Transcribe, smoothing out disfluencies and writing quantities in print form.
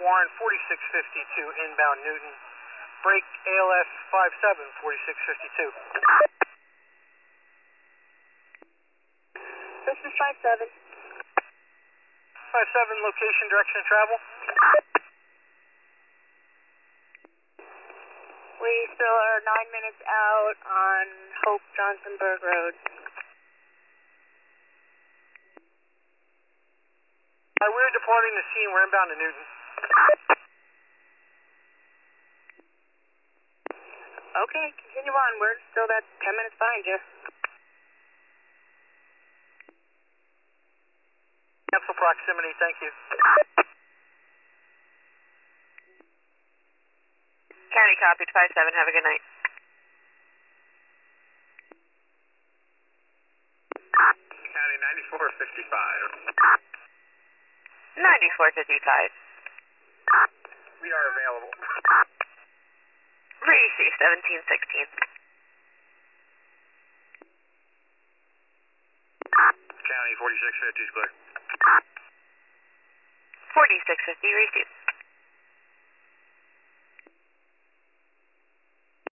Warren 4652 inbound Newton. Break ALS 57 4652. This is 57. 57 location, direction of travel. We still are 9 minutes out on Hope Johnsonburg Road. We're departing the scene. We're inbound to Newton. Okay, continue on. We're still that 10 minutes behind you. Cancel proximity, thank you. County copied 57. Have a good night. County 9455. 9455. We are available. Receive 1716. County 4650 is clear. 4650 received.